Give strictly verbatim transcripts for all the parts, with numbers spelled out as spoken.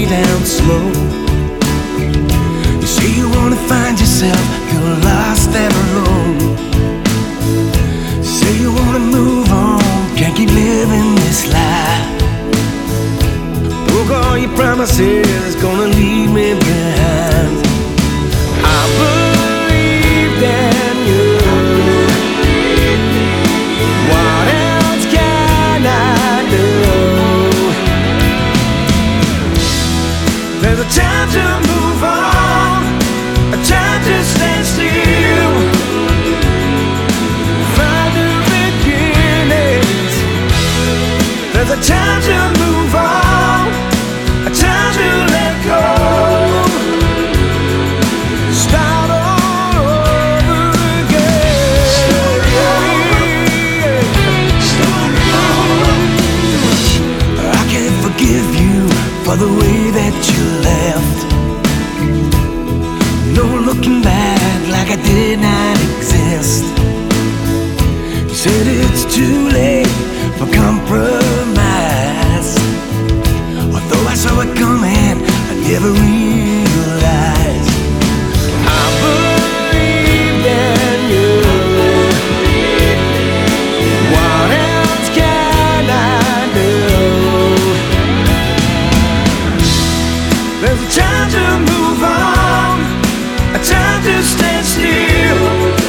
down slow. You say you wanna find yourself, you're lost and alone. Say you wanna move on, can't keep living this life. Broke all your promises, gonna leave me behind. I believed in you. What else can I do? There's a time to move on, a time to stand still, find new beginnings. There's a time to move on, a time to let go, start all over again. Start all over. I can't forgive you for the way that you left. No looking back, like I did not exist. You said it's too late for compromise. Although I saw it coming, I never realized. I believed in you. What else can I do? There's a time to move on, a time to stand still,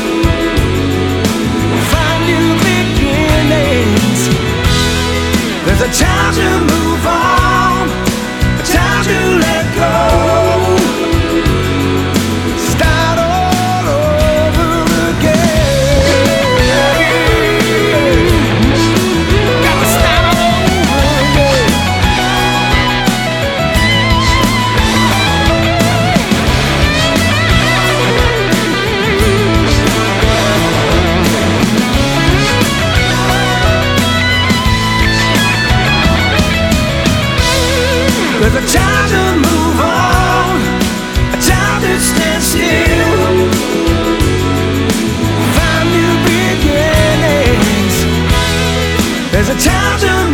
find new beginnings. There's a time to move on, a time to let go, start all over again. Gotta start all over again. There's a time to move on, a time to stand still, find new beginnings. There's a time to